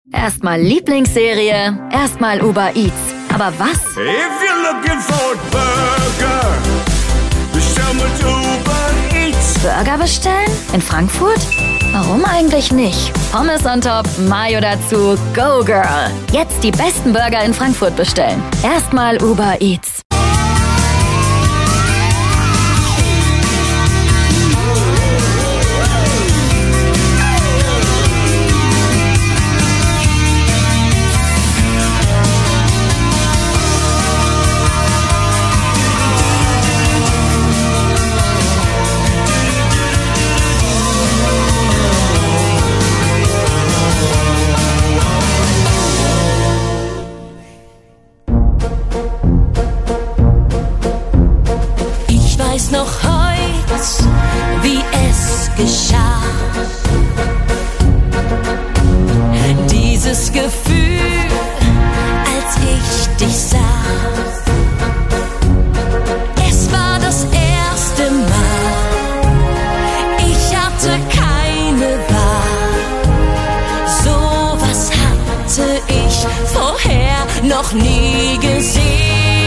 Erstmal Lieblingsserie, erstmal Uber Eats. Aber was? If you're looking for a burger, bestell mit Uber Eats. Burger bestellen? In Frankfurt? Warum eigentlich nicht? Pommes on top, Mayo dazu, go girl. Jetzt die besten Burger in Frankfurt bestellen. Erstmal Uber Eats. Noch heute, wie es geschah. Dieses Gefühl, als ich dich sah. Es war das erste Mal, ich hatte keine Wahl. So was hatte ich vorher noch nie gesehen.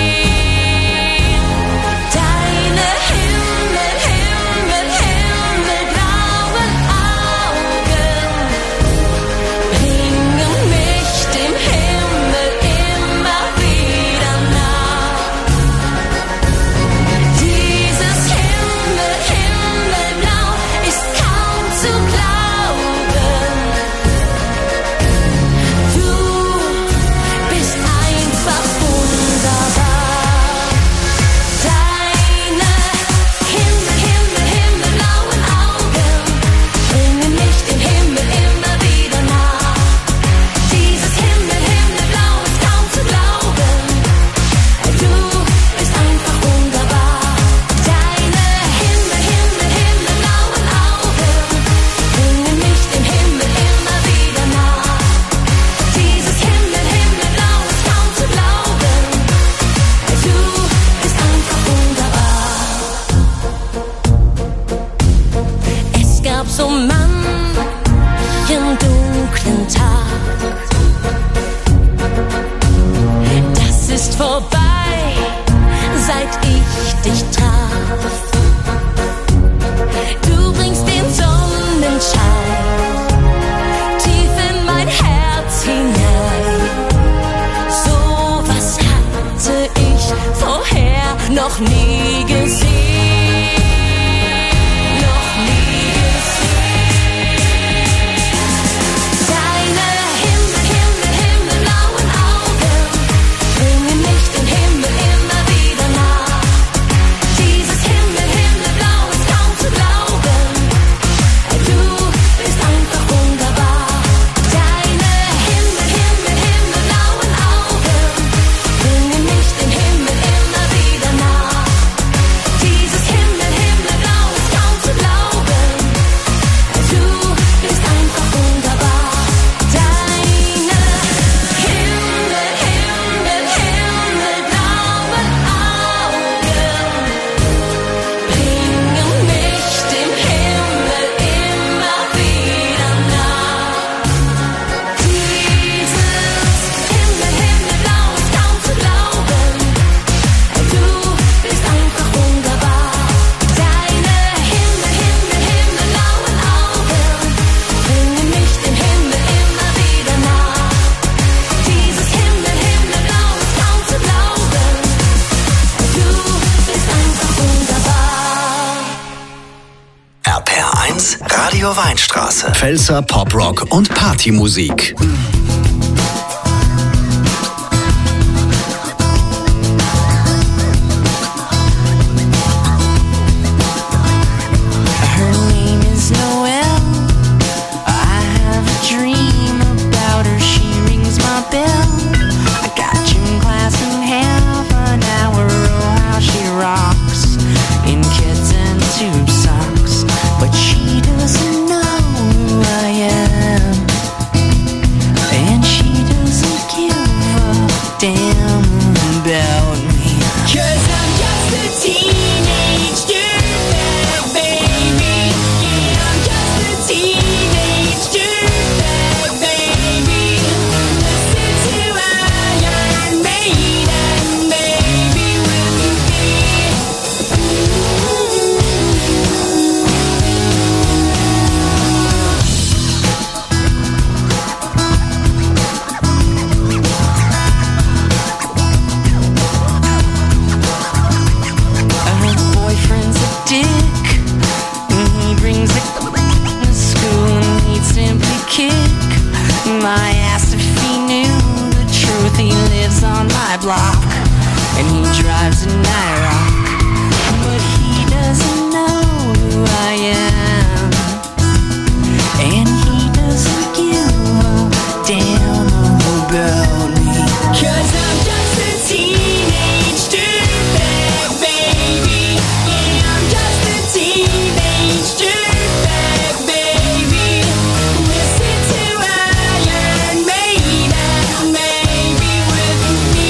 Noch nie gesehen. Radio Weinstraße. Pfälzer Poprock und Partymusik. But she doesn't know who I am. truth, he lives on my block, and he drives a Nyrock, but he doesn't know who I am, and he doesn't give a damn about me, 'cause I'm just a teenage dirtbag, baby. Yeah, I'm just a teenage dirtbag, baby. Listen to Iron Maiden, maybe with me.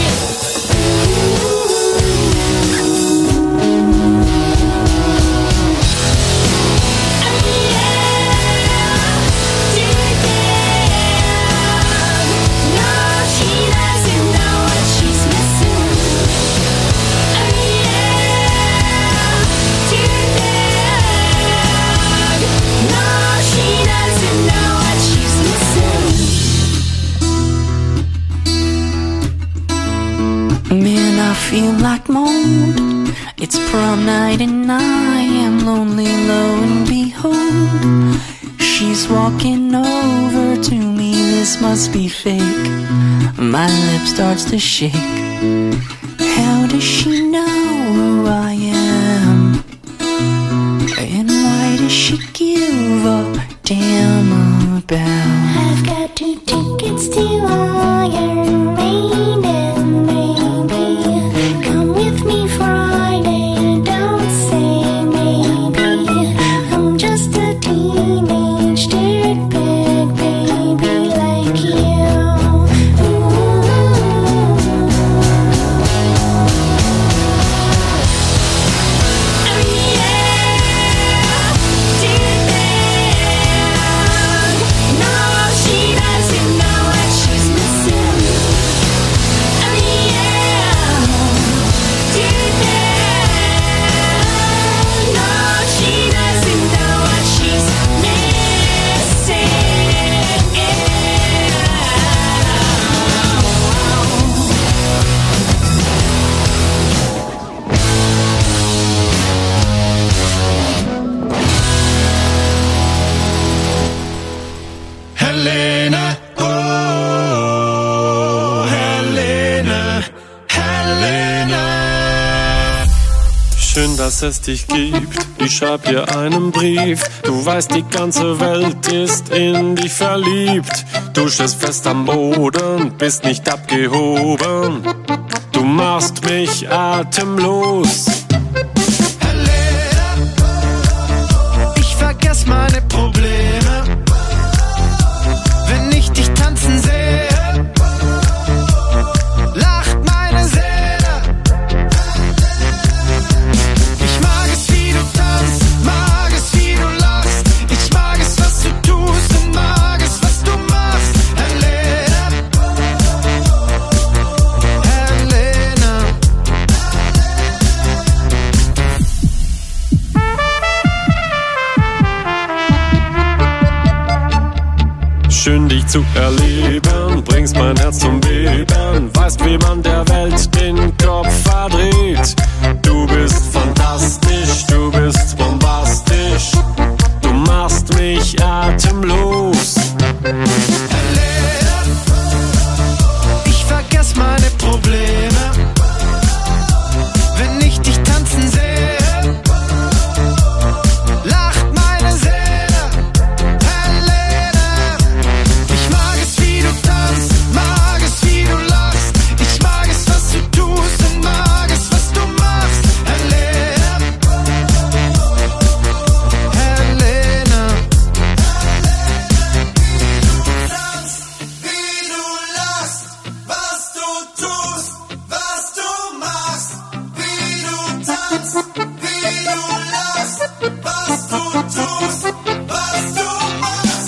Man, I feel like mold. It's prom night and I am lonely, lo and behold, she's walking over to me. This must be fake. My lip starts to shake. How does she know who I am? And why does she give a damn about? I've got 2 tickets to Iron Maiden, baby. Come with me Friday, don't say maybe. I'm just a teenage dirtbag, baby, like you. Helene, oh, Helene, Helene. Schön, dass es dich gibt, ich schreib dir einen Brief. Du weißt, die ganze Welt ist in dich verliebt. Du stehst fest am Boden, bist nicht abgehoben. Du machst mich atemlos. Helene, ich vergess meine Probleme, wenn ich dich tanzen sehe, lacht meine Seele. Ich mag es, wie du tanzt, mag es, wie du lachst. Ich mag es, was du tust und mag es, was du machst. Helene, Helene. Schön dich zu erleben, bringst mein Herz zum Beben, weißt, wie man der Welt den Kopf verdreht. Du bist fantastisch, du bist bombastisch, du machst mich atemlos. Helene, ich vergess meine Probleme, wenn ich dich tanzen sehe, lacht meine Seele. Ich mag es, wie du tanzt, mag es, wie du lachst. Ich mag es, was du tust und mag es, was du machst. Helene, Helene. Wie du lachst, was du tust, was du machst. Wie du tanzt, wie du lachst, was du tust, was du machst.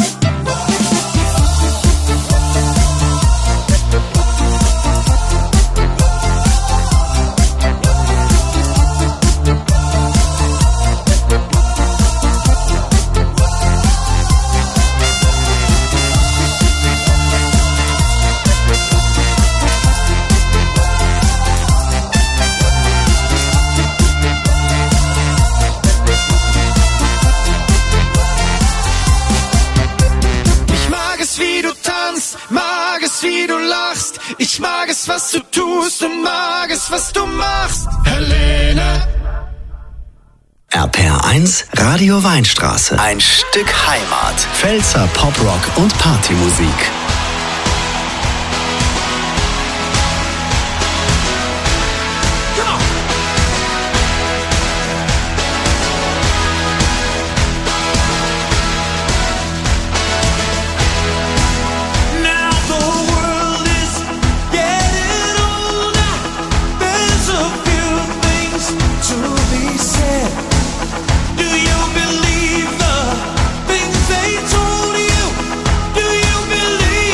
Ich mag es, wie du tanzt, mag es, es, wie du lachst. Ich mag es, was du tust und mag es, was du machst. Helene. RPR1, Radio Weinstraße. Ein Stück Heimat. Pfälzer Poprock und Partymusik. Believe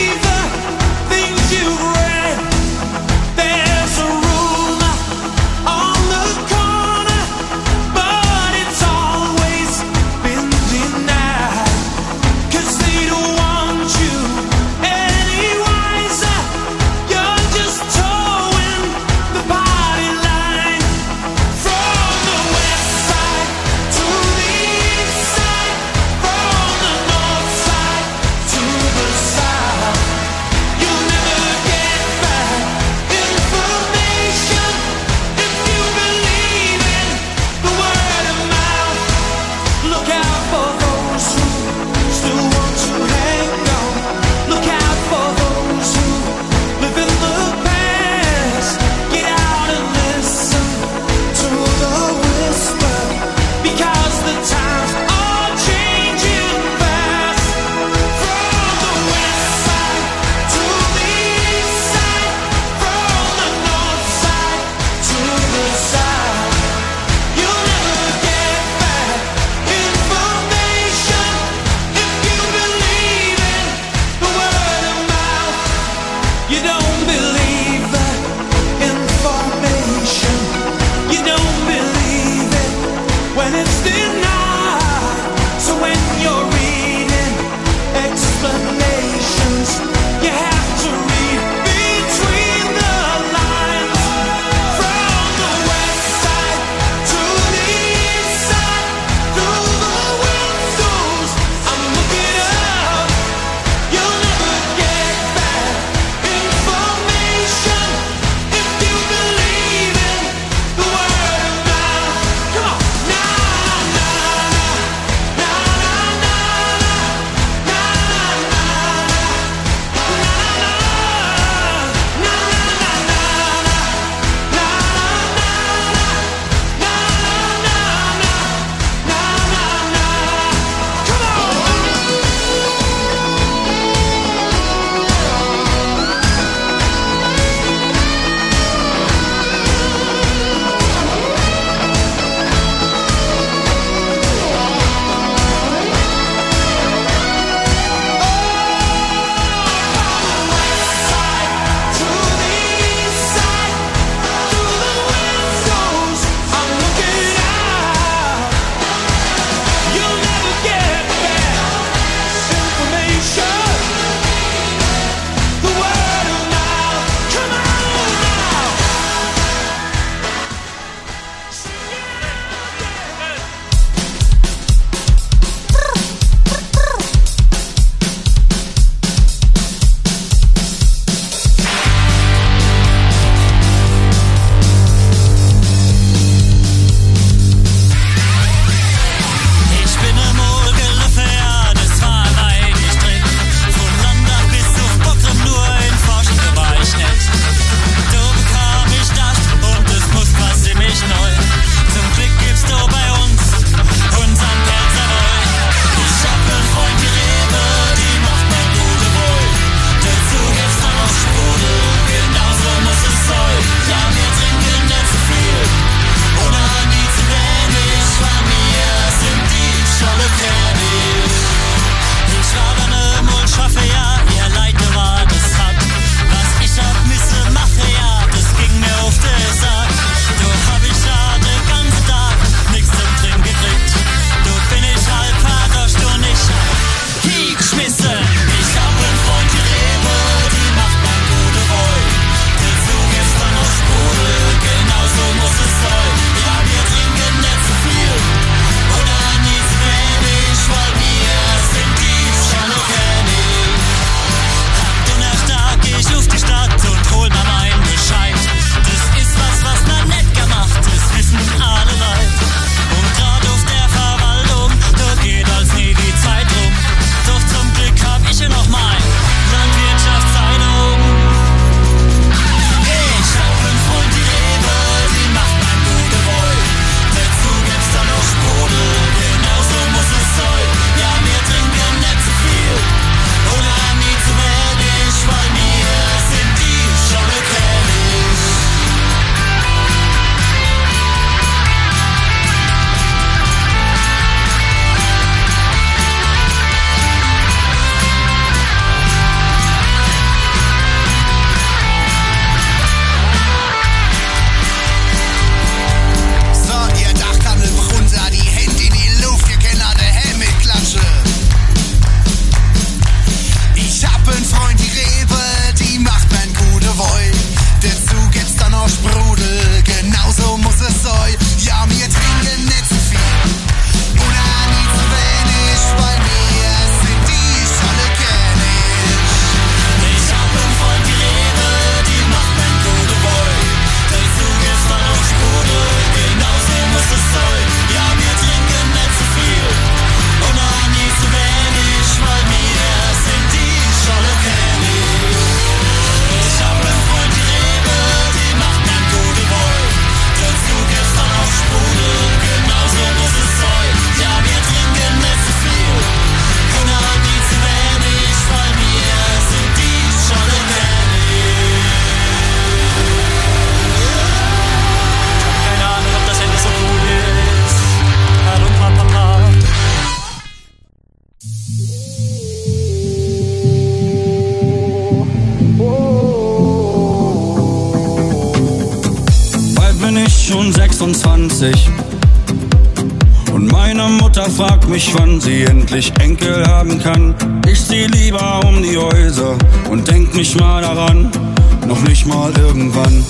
26. Und meine Mutter fragt mich, wann sie endlich Enkel haben kann. Ich zieh lieber um die Häuser und denk nicht mal daran, noch nicht mal irgendwann.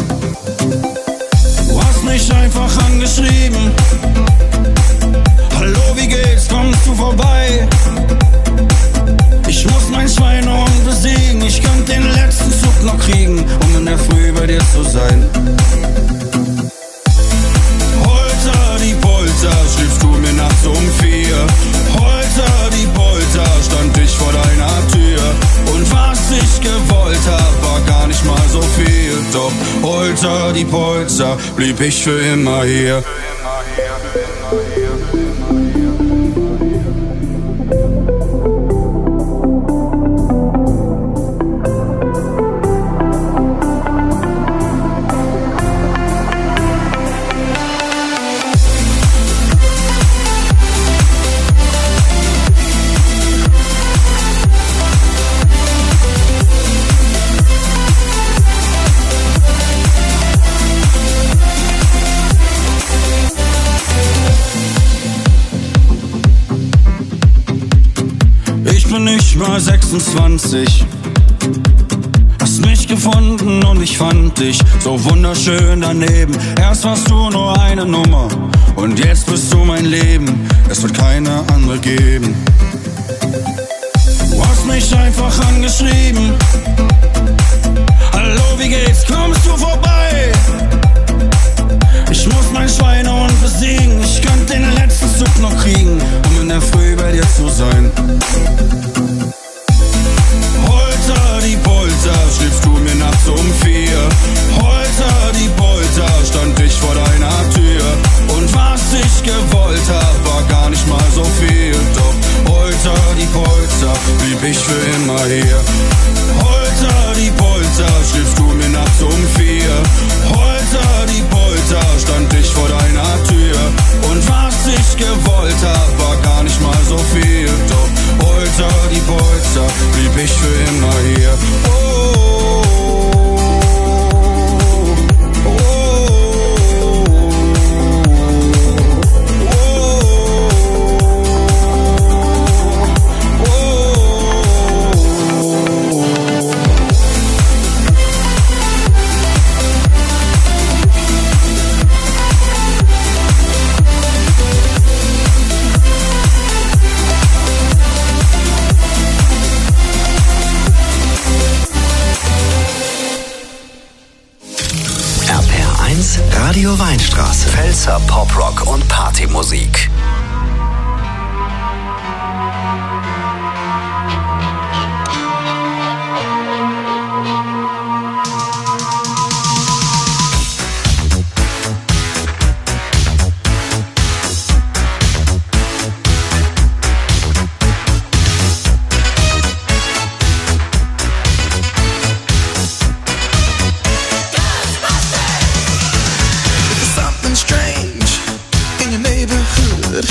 Du hast mich einfach angeschrieben. Hallo, wie geht's, kommst du vorbei? Ich muss mein Schweinehund besiegen. Ich könnte den letzten Zug noch kriegen, um in der Früh bei dir zu sein. Holter die Polter, schriebst du mir nachts um 4. Holter die Polter, stand ich vor deiner Tür. Und was ich gewollt hab, war gar nicht mal so viel. Doch Holter die Polter, blieb ich für immer hier. Ich war 26, hast mich gefunden und ich fand dich so wunderschön daneben. Erst warst du nur eine Nummer und jetzt bist du mein Leben. Es wird keine andere geben. Du hast mich einfach angeschrieben. Hallo, wie geht's? Kommst du vorbei? Ich muss mein Schweinehund besiegen. Ich könnte den letzten Zug noch kriegen, um in der Früh bei dir zu sein. Holter die Polter, schriebst du mir nachts um 4. Holter die Polter, stand ich vor deiner Tür. Und was ich gewollt hab, war gar nicht mal so viel. Doch Holter die Polter, blieb ich für immer hier. Holter die Polter, schriebst du mir nachts um 4. Holter die Polter, stand ich vor deiner Tür. Und was ich gewollt hab, war gar nicht mal so viel. Doch Holter die Polter, blieb ich für immer hier. Radio Weinstraße. Pfälzer Poprock und Partymusik. Strange in your neighborhood.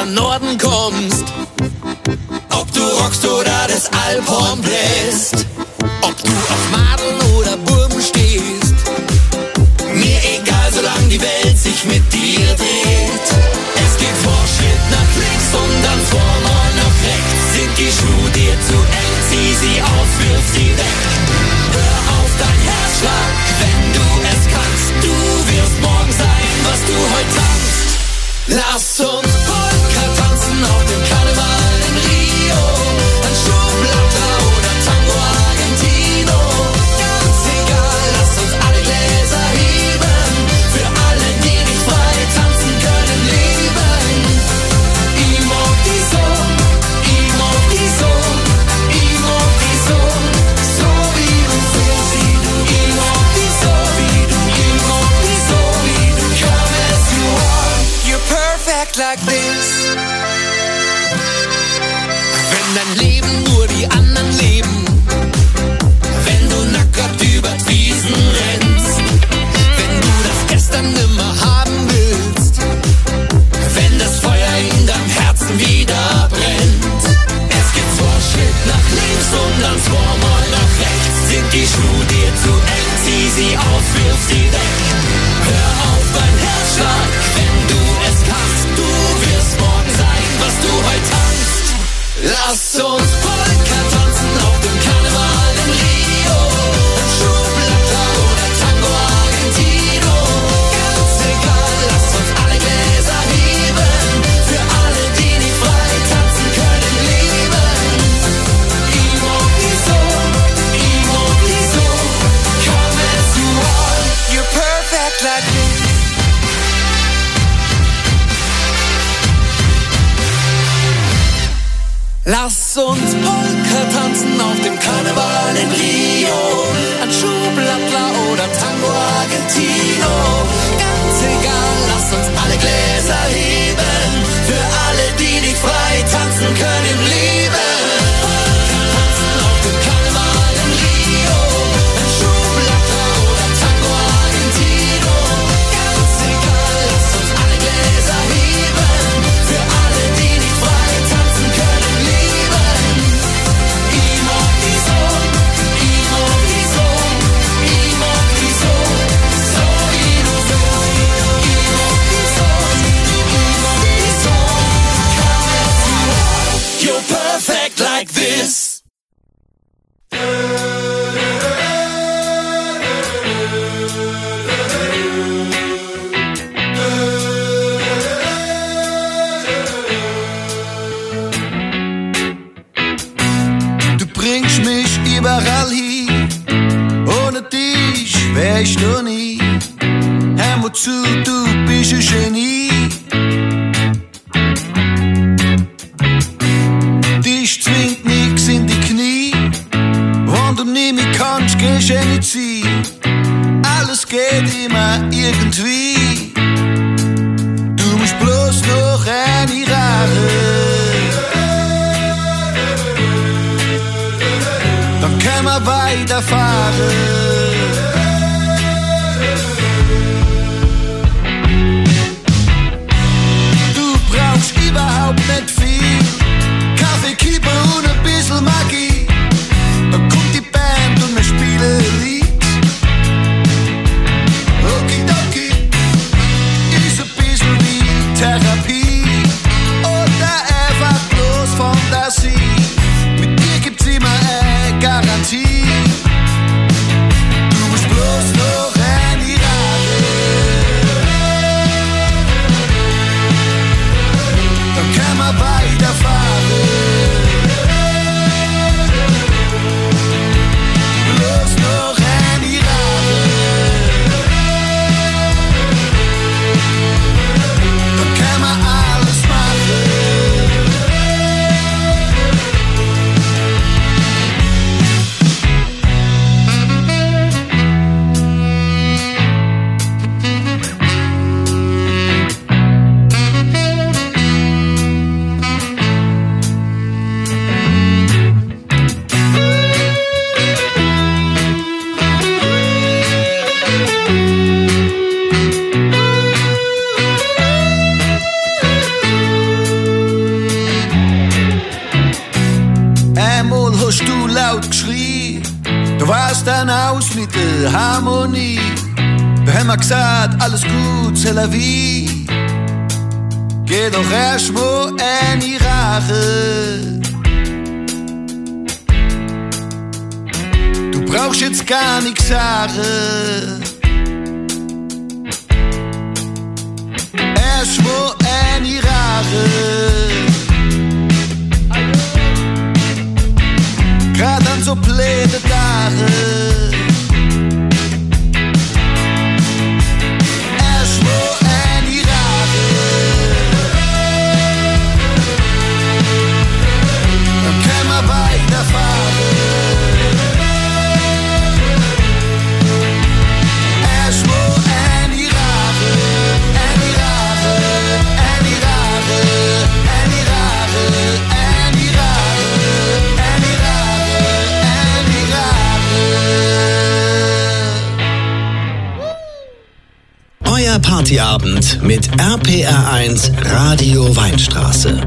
von Norden kommst, ob du rockst oder das Alphorn bläst, ob du auf Madeln oder Burben stehst, mir egal, solange die Welt sich mit dir dreht. Es geht Fortschritt nach links und dann vorne nach rechts. Sind die Schuhe dir zu eng, zieh sie auf, wirf sie weg. Hör auf dein Herzschlag, wenn du es kannst. Du wirst morgen sein, was du heute tanzt. Lass uns Polka tanzen auf dem Karneval in Rio, an Schublata oder Tango Argentino. Ganz egal, lass uns alle Gläser heben, für alle, die nicht frei tanzen können, lieben. Ich mag die Sonne, ich mag die Sonne, ich mag die Sonne, so wie du fühlst, wie du. Ich mag die Sonne, wie du, ich mag die Sonne, wie du. Come as you are, you're perfect like this. Wenn dein Leben nur die anderen leben, wenn du nackert über die Wiesen rennst, wenn du das Gestern nimmer haben willst, wenn das Feuer in deinem Herzen wieder brennt. Es geht Fortschritt nach links und dann zweimal nach rechts. Sind die Schuhe dir zu eng, zieh sie auf, wirf sie weg. Hör auf dein Herzschlag, wenn du es kannst. Du wirst morgen sein, was du heute tanzt. Lass uns Polka tanzen auf dem Karneval in Rio, Schublata oder Tango Argentino. Ganz egal, lass uns alle Gläser heben, für alle, die nicht frei tanzen können, lieben. Ich mag die Sonne, ich mag die Sonne, come as you are, you're perfect like this. Lass uns Polka tanzen auf dem Karneval in Rio, an Schublata oder Tango Argentino. Ganz egal, lass uns alle Gläser heben, für alle, die nicht frei tanzen können, lieben. Polka tanzen auf dem Karneval in Rio, an Schublata oder Tango Argentino. Ganz egal, lass uns alle Gläser heben, für alle, die nicht frei tanzen können. Perfect like this. Du bringst mich überall hin, ohne dich wär ich noch nie. Hör mal zu, du bist ein Genie. Dich zwingt nix in die Knie, wenn du nicht mehr kannst, gehst du nicht ziehen. Alles geht immer irgendwie. Du musst bloß noch eine Rache, dann können wir weiterfahren. Du brauchst überhaupt nicht viel, Kaffee, Kippe und ein bisschen Magie. Dann kommt die Band und wir spielen ein Lied. Okidoki, ist ein bisschen wie Therapie oder einfach bloß Fantasie. Mit dir gibt's immer eine Garantie. hast du laut geschrien. Du warst dann aus mit der Harmonie. Da haben wir gesagt, alles gut, c'est la vie. Geh doch erst mal in die Rache. Du brauchst jetzt gar nichts sagen. Erst mal in die Rache. Grad an so blöde Tage. Erst mal in die Rache. Dann können wir weiterfahren. Erst mal in die Rache. In die Rache. In die Rache. In die Rache. In die Rache. Euer Partyabend mit RPR1 Radio Weinstraße.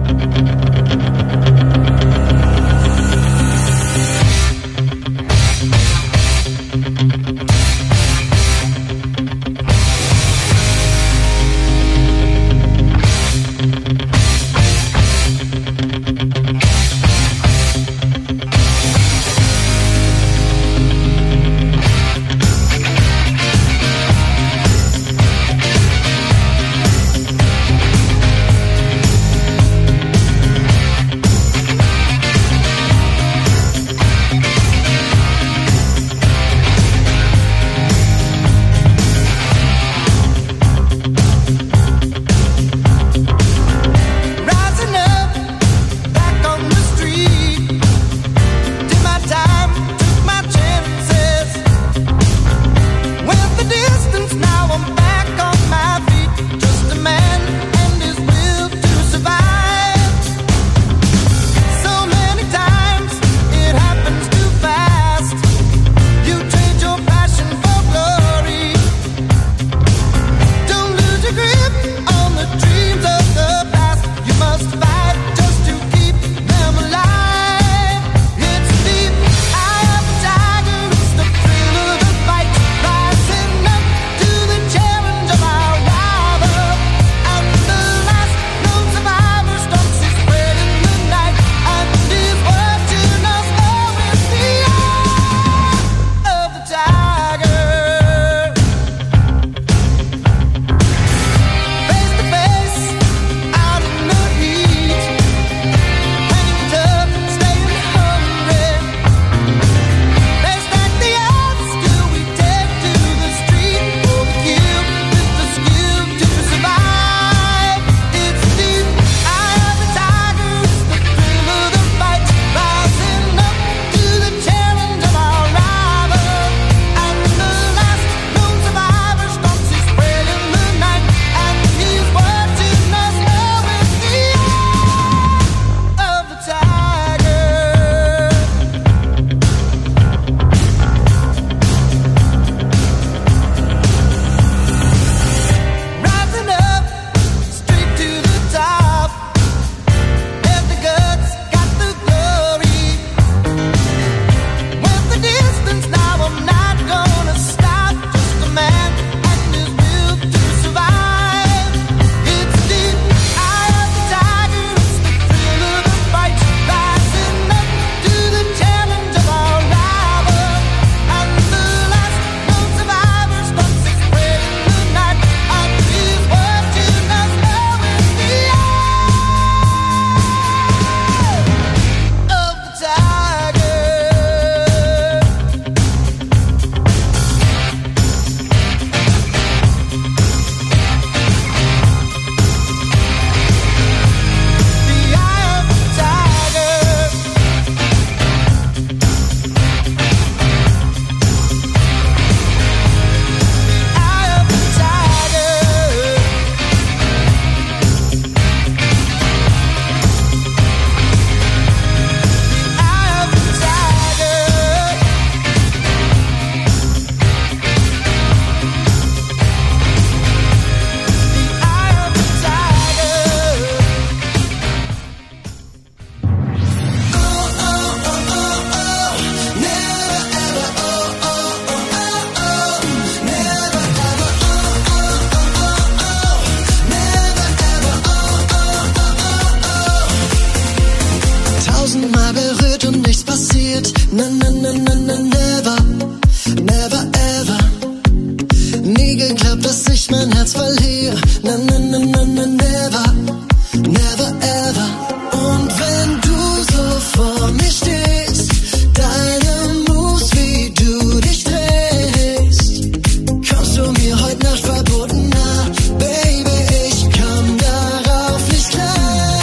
na na na na na never, never ever. Nie geglaubt, dass ich mein Herz verliere, na na na na na never, never ever. Und wenn du so vor mir stehst, deine Moves, wie du dich drehst, kommst du mir heute Nacht verboten nah, Baby, ich komm darauf nicht klar.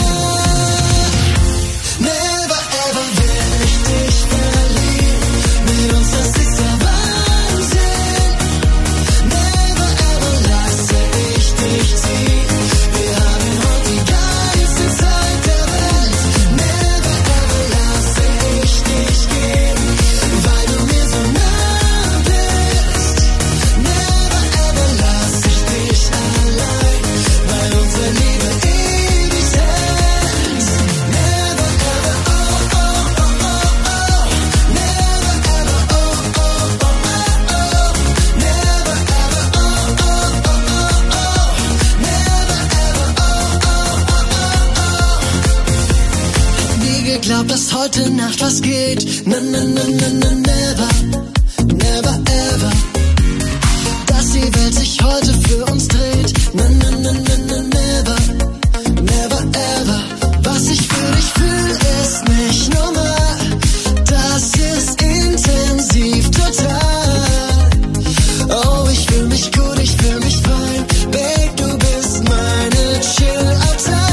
Never ever will ich dich verlieren, mit uns das ist der Wahnsinn. Never ever lasse ich dich ziehen, wir haben heute die geilste Zeit der Welt. Never ever lasse ich dich gehen, weil du mir so nah bist. Never ever lasse ich dich allein, weil unsere Liebe ewig hält. Never ever, oh oh oh oh oh. Never ever, oh oh oh oh oh. Never ever, oh oh oh oh oh. Never ever, oh oh oh oh oh. Nie geglaubt, dass heute Nacht was geht. Na na na na na never, never ever. Dass die Welt sich heute für uns dreht. Na na na na na never, never ever. Was ich für dich fühl, ist nicht normal. Das ist intensiv total. Oh, ich fühl mich gut, ich fühl mich fein. Babe, du bist meine Chill-Out-Time.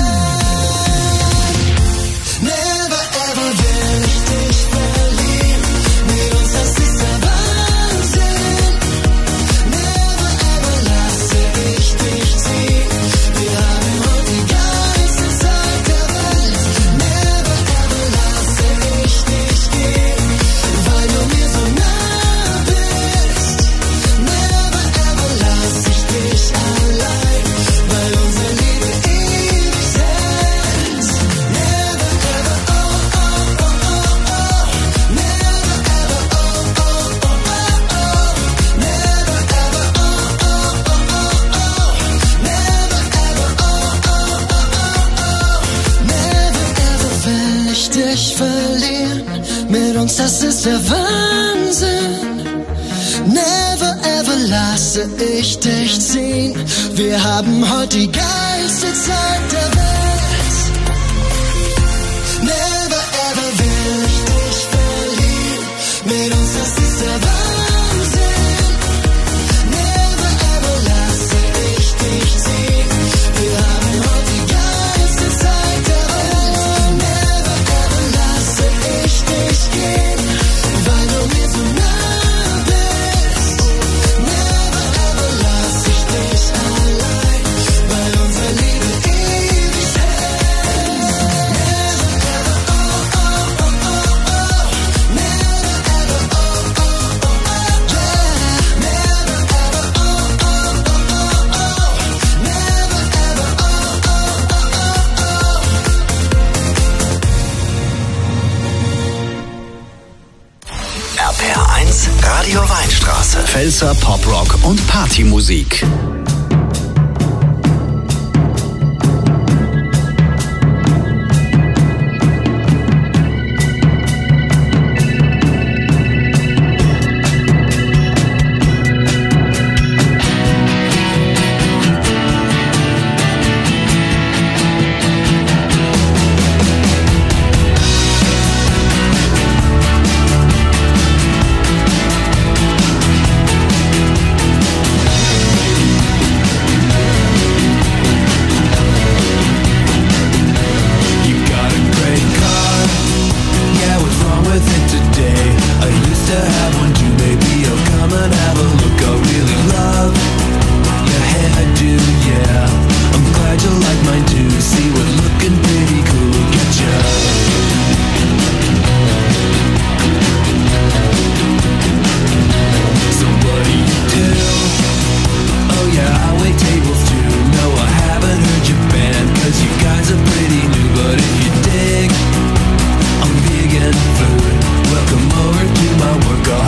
Never ever will ich dich verlieren, mit uns das ist der Wahnsinn. Never ever lasse ich dich ziehen, wir haben heute die geilste Zeit der Welt. Never ever lasse ich dich gehen, weil du mir so nah bist. Never ever lasse ich dich allein, weil unsere Liebe ewig hält. Never ever, oh oh oh oh oh. Never ever, oh oh oh oh oh. Never ever, oh oh oh oh oh. Never ever, oh oh oh oh oh. Never ever will ich dich verlieren, mit uns das ist der Wahnsinn. Never ever lasse ich dich ziehen, wir haben heute die geilste Zeit der Welt. Never ever will ich dich verlieren, mit uns das ist der Wahnsinn. Never ever lasse ich dich ziehen, wir haben heute die geilste Zeit der Welt. Never ever lasse ich dich gehen, weil du mir so nah bist. Never ever lasse ich dich allein, weil unsere Liebe ewig hält. Never ever, oh oh oh oh oh. Never ever, oh oh oh oh yeah. Never ever, oh oh oh oh oh. Never ever, oh oh oh oh. RPR1 Radio Weinstraße. Pfälzer Poprock und Partymusik. Welcome over to my work.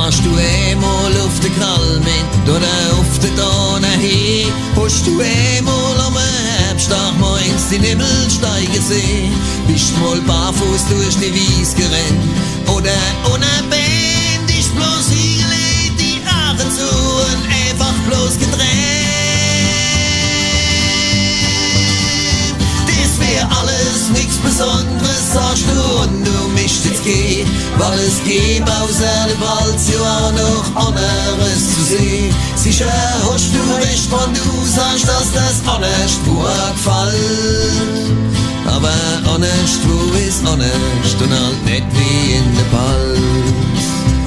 Warst du einmal auf der Krallmend oder auf der Donauhee? Hast du einmal am Herbsttag morgens die Nebelsteige gesehen? Bist mal barfuß durch die Wies gerannt oder ohne Band? Ist bloß hingelegt, die Haare zu und einfach bloß getrennt. Das wär alles nichts Besonderes, sagst du, und du mischt jetzt geh, weil es gibt außer dem Wald ja auch noch anderes zu sehen. Sicher hast du recht, wenn du sagst, dass das honest gefällt. Aber honest, wo ist honest und halt nicht wie in der Palz.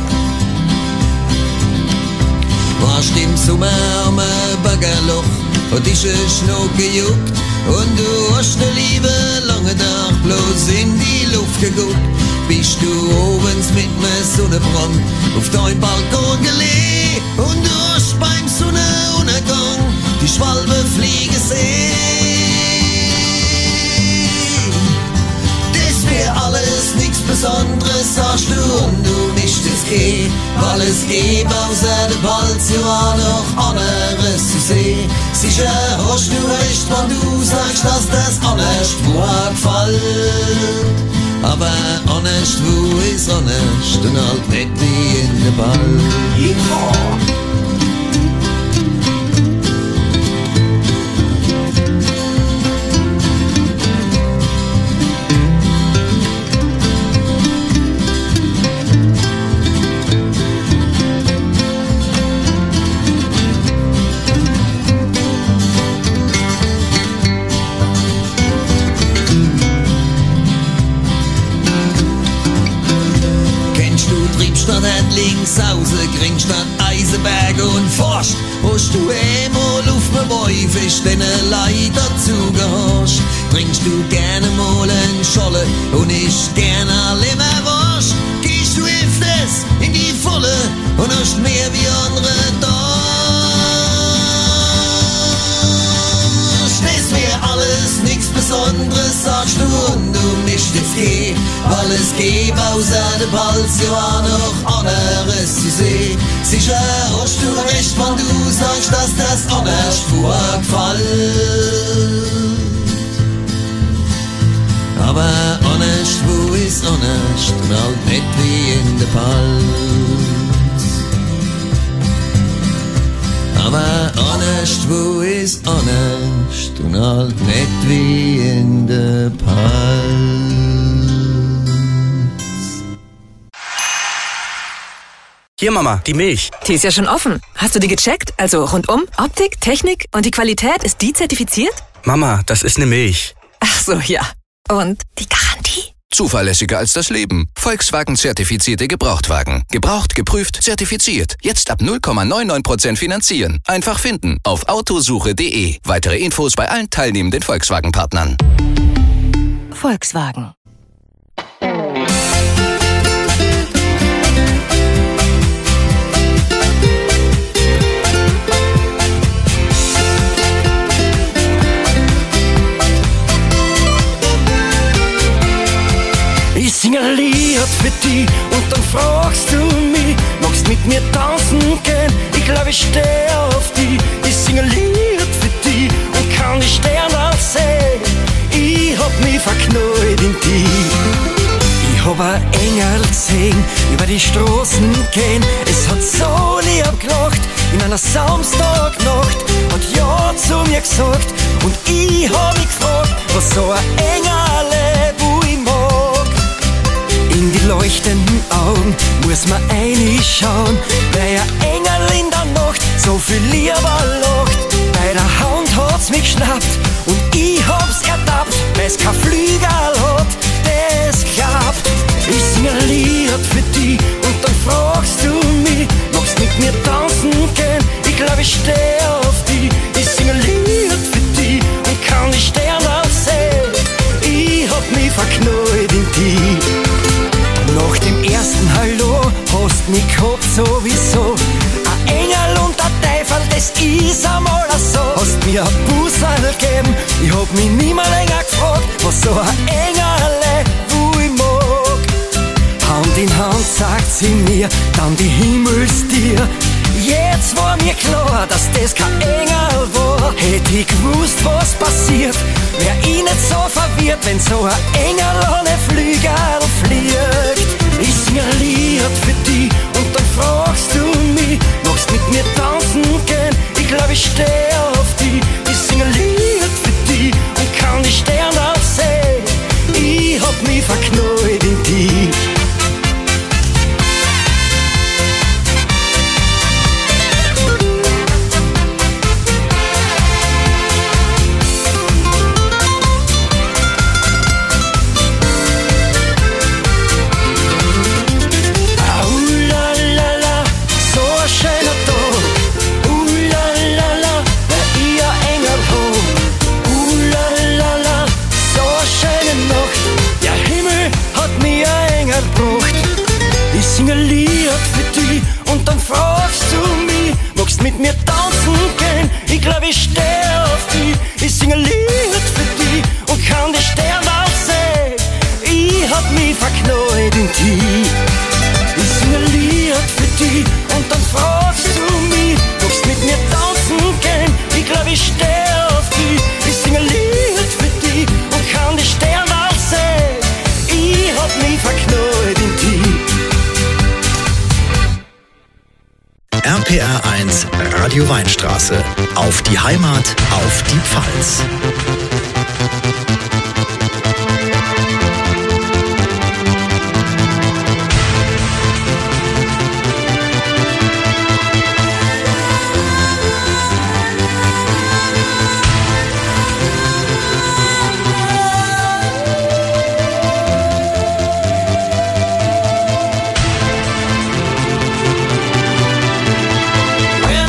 Warst im Sommer am Baggerloch und ist es noch gejuckt und du hast ne liebe lange Tag bloß in die Luft geguckt. Bist du obens mit nem Sonnenbrand auf dein Balkon gelegen und du hast beim Sonnenuntergang die Schwalbe fliegen sehen. Das wär alles nichts Besonderes, sagst du, und du mischt es geh, weil es gibt außer der Balz ja noch anderes zu sehen. Sicher hast du recht, wenn du sagst, dass das honest gefällt. Aber honest, wo ist honest und halt nicht wie in der Ball. Yeah. Links außer Kringstadt, Eisenberge und Forst. Hast du einmal auf dem Bäufisch den Leiter zugehorcht? Trinkst du gerne mal einen Scholle und ich gerne Leberwurst? Gehst du öfters in die Volle und hast mehr wie andere Dorsch? Das wär alles nichts Besonderes, sagst du, und du mischt jetzt geh, weil es gibt außer der Balz ja noch anderes zu sehen. Sicher hast du recht, wenn du sagst, dass das honest gefällt. Aber honest, wo ist honest und halt nicht wie in der Palz. Aber honest, wo ist honest und halt nicht wie in der Palz. Hier, Mama, die Milch. Die ist ja schon offen. Hast du die gecheckt? Also rundum, Optik, Technik und die Qualität, ist die zertifiziert? Mama, das ist eine Milch. Ach so, ja. Und die Garantie? Zuverlässiger als das Leben. Volkswagen-zertifizierte Gebrauchtwagen. Gebraucht, geprüft, zertifiziert. Jetzt ab 0,99% finanzieren. Einfach finden auf autosuche.de. Weitere Infos bei allen teilnehmenden Volkswagen-Partnern. Volkswagen. Ich sing ein Lied für dich und dann fragst du mich, magst mit mir tanzen gehen? Ich glaub, ich steh auf dich. Ich sing ein Lied für dich und kann die Sterne sehen. Ich hab mich verknallt in dich. Ich hab ein Engel gesehen, über die Straßen gehen. Es hat so lieb gelacht, in einer Samstagnacht. Hat ja zu mir gesagt und ich hab mich gefragt, was so ein Engel, wo ich mag. In die leuchtenden Augen muss man reinschauen, weil ein Engel in der Nacht so viel lieber lacht. Bei der Hand hat's mich geschnappt und ich hab's ertappt, weil's kein Flügel hat, das klappt. Ich sing ein Lied für dich und dann fragst du mich, magst mit mir tanzen gehen? Ich glaub, ich steh auf dich. Ich sing ein Lied für dich und kann die Sterne sehen. Ich hab mich verknallt in dich. Nach dem ersten Hallo hast mich gehabt sowieso. Ein Engel und ein Teufel, das ist einmal so. Hast mir ein Busserl gegeben, ich hab mich nie mehr länger gefragt, was so ein Engel, wo ich mag. Haben in Hand sagt sie mir dann die Himmelstier. Jetzt war mir klar, dass das kein Engel war. Hätte ich gewusst, was passiert, wär ich nicht so verwirrt, wenn so ein Engel ohne Flügel fliegt. Ich sing ein Lied für dich und dann fragst du mich, magst mit mir tanzen gehen? Ich glaub, ich steh auf dich. Ich sing ein Lied für dich und kann die Sterne sehen. Ich hab mich verknallt in dich. Und dann fragst du mich, magst mit mir tanzen gehen? Ich glaub, ich steh auf dich. Ich sing ein Lied für dich und kann die Sterne sehen. Ich hab mich verknallt in dich. Ich sing ein Lied für dich und dann fragst du mich, magst mit mir tanzen gehen? Ich glaub, ich steh auf dich. Ich sing ein Lied für dich und kann die Sterne sehen. Ich hab mich verknallt in dich. RPR 1 Radio Weinstraße. Auf die Heimat, auf die Pfalz.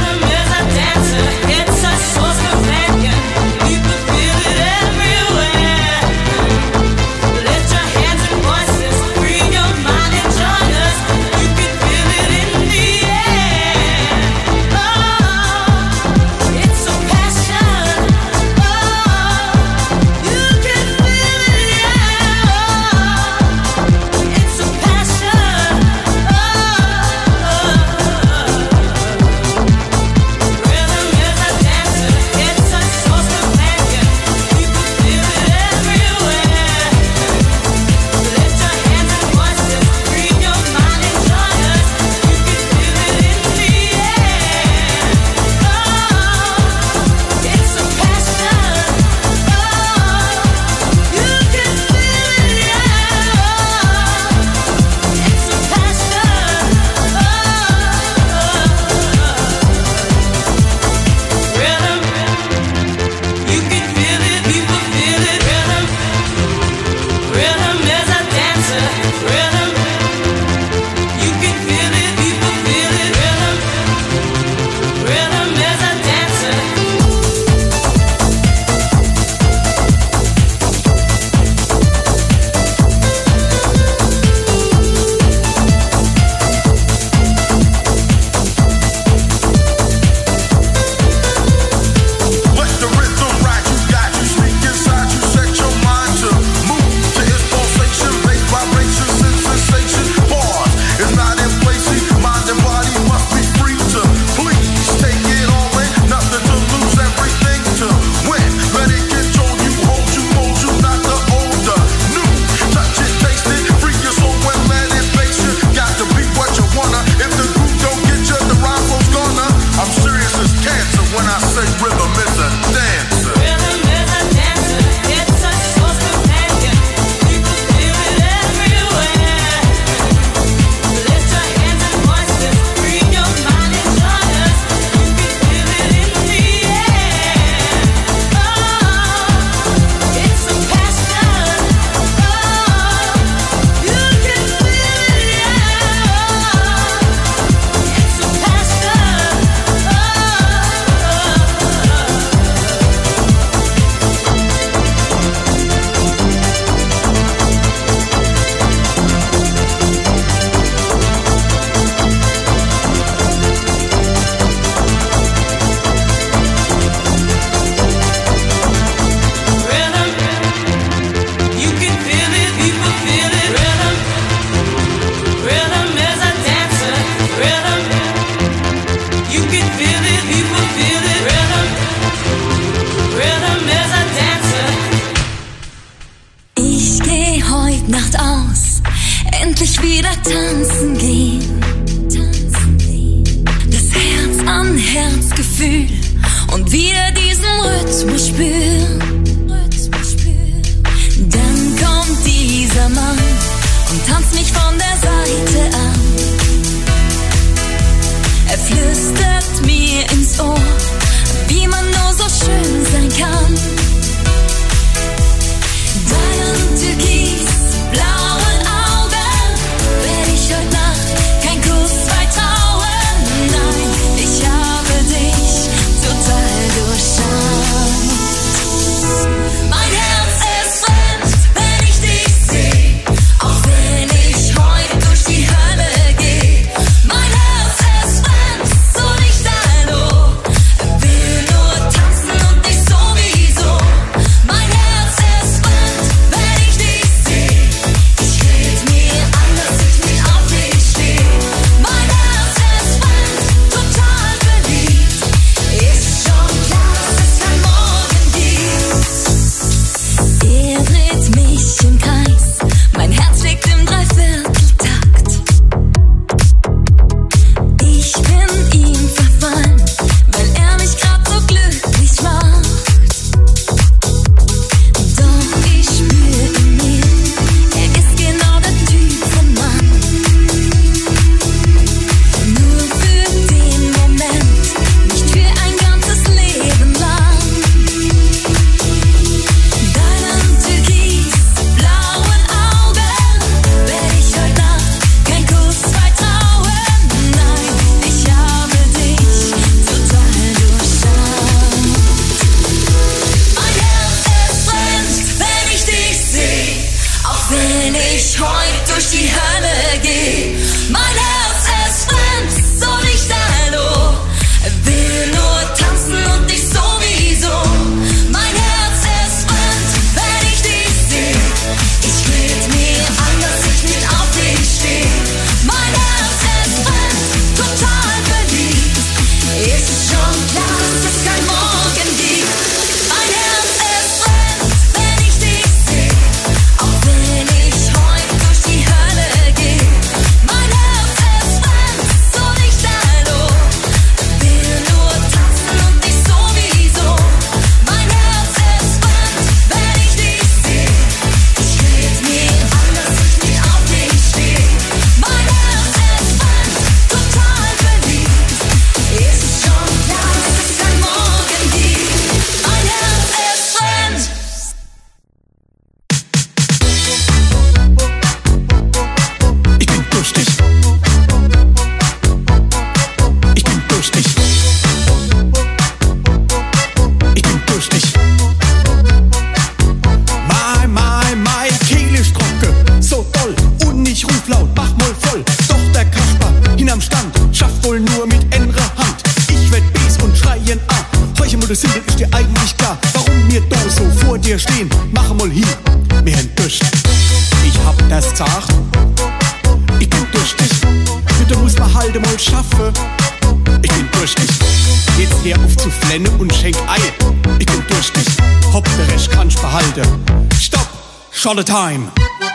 It's a source companion. You can feel it everywhere. hinterm Stand, schafft wohl nur mit enrer Hand. Ich werd Bs und schreien A. Welche Mutter Simpel ist dir eigentlich klar? Warum wir da so vor dir stehen? Mach mal hin, mir entduscht. Ich hab das gesagt, ich bin durstig. Bitte muss man halt mal schaffen. Ich bin durstig. Jetzt hör auf zu flennen und schenk Ei. Ich bin durstig. Hopp, der Rest kannst behalten. Stopp, Scholle Time.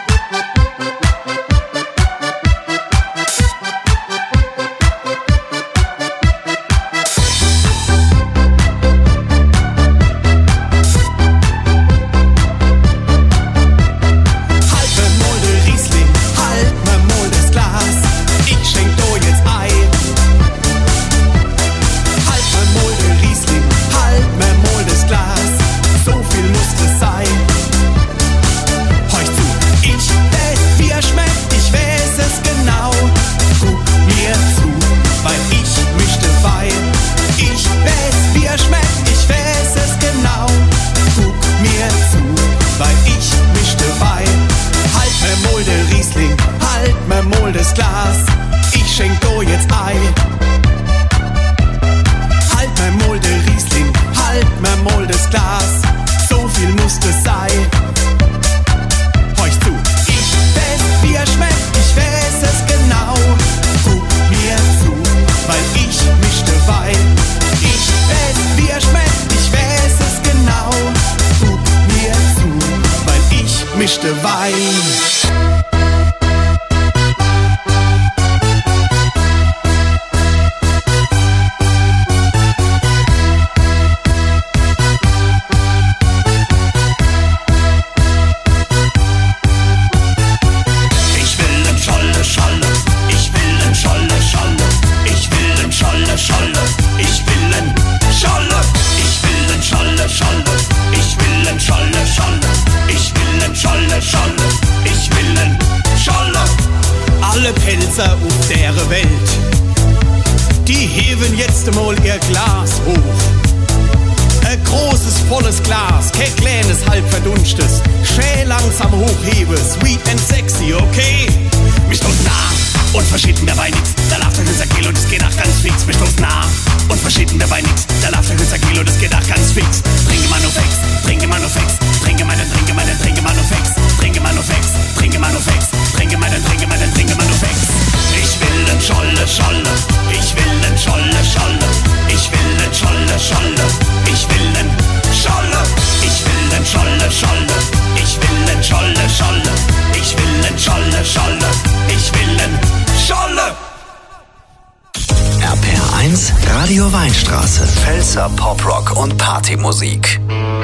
Radio Weinstraße. Pfälzer Poprock und Partymusik.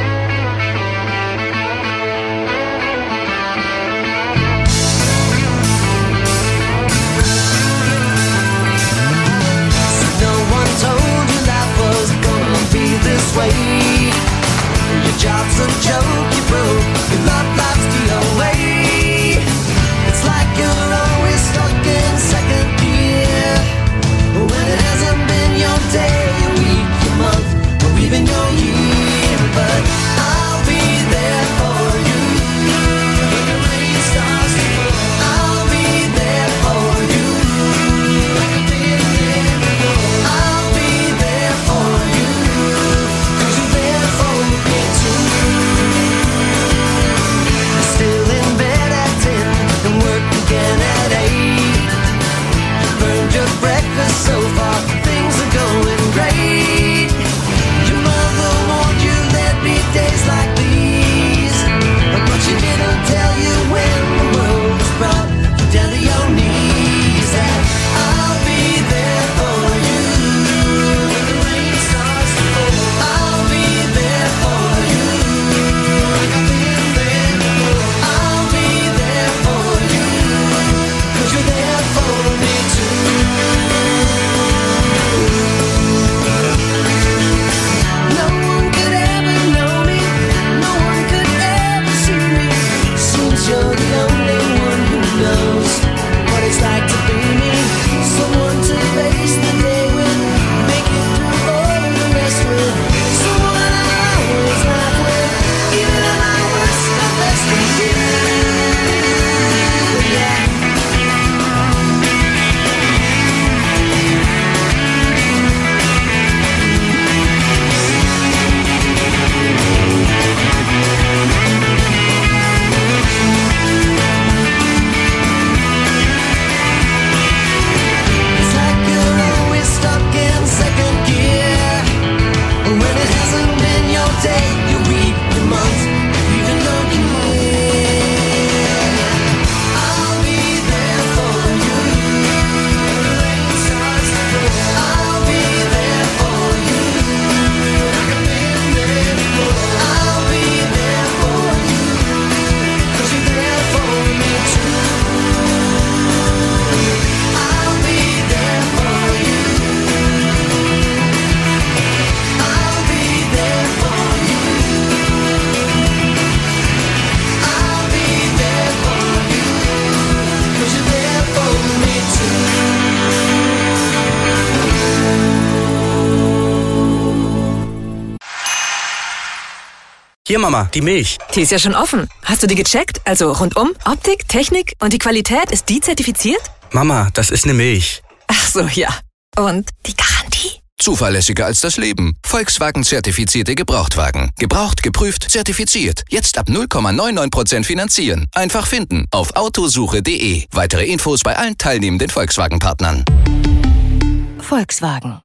No one told you life was gonna be this way. Your job's a joke, you broke. Your life's the away. It's like you're always stuck in second gear. When it hasn't been your day, your week, your month, or even your year. But Hier, Mama, die Milch. Die ist ja schon offen. Hast du die gecheckt? Also rundum, Optik, Technik und die Qualität, ist die zertifiziert? Mama, das ist eine Milch. Ach so, ja. Und die Garantie? Zuverlässiger als das Leben. Volkswagen zertifizierte Gebrauchtwagen. Gebraucht, geprüft, zertifiziert. Jetzt ab 0,99% finanzieren. Einfach finden auf autosuche.de. Weitere Infos bei allen teilnehmenden Volkswagen-Partnern. Volkswagen.